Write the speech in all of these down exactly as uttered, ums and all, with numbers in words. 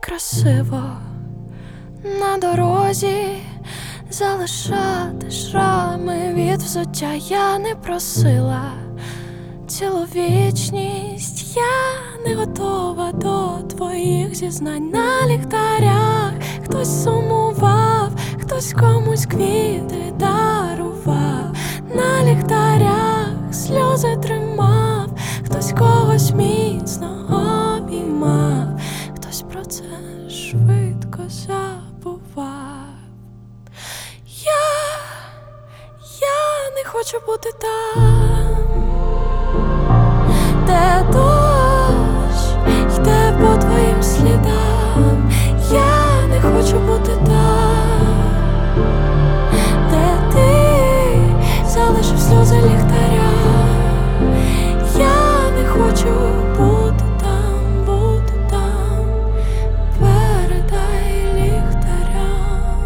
некрасиво на дорозі залишати шрами від взуття. Я не просила цілу вічність, я не готова до твоїх зізнань. На ліхтарях хтось сумував, хтось комусь квіти дарував. На ліхтарях сльози тримав, хтось когось міцно обіймав, хтось про це швидко забував. Я, я не хочу бути там, де дощ йде по твоїм слідам. Я не хочу бути там, де ти залишив сльози ліхтаря. Я не хочу бути там, бути там, передай ліхтаря.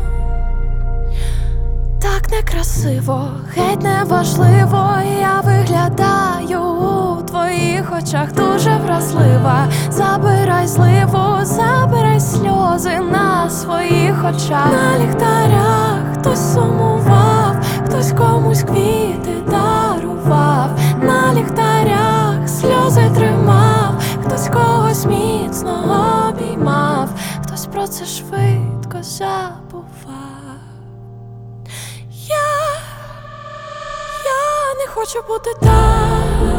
Так некрасиво, геть неважливо, я виглядаю у твоїх очах дуже вразлива. Забирай зливу, забирай сльози на своїх очах. На ліхтарях хтось сумував, хтось комусь квіти дарував. На ліхтарях сльози тримав, хтось когось міцно обіймав, хтось про це швидко забував. Я, я не хочу бути там,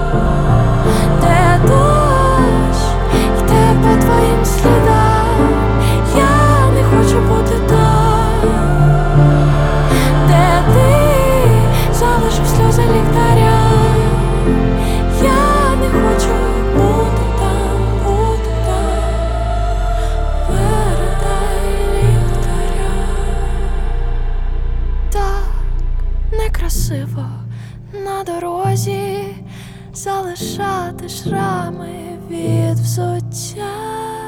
де дощ йде по твоїм слідам. Я не хочу бути там, де ти залишив сльози ліхтаря. Я не хочу бути там, бути там, передай ліхтаря. Так некрасиво на дорозі залишати шрами від взуття.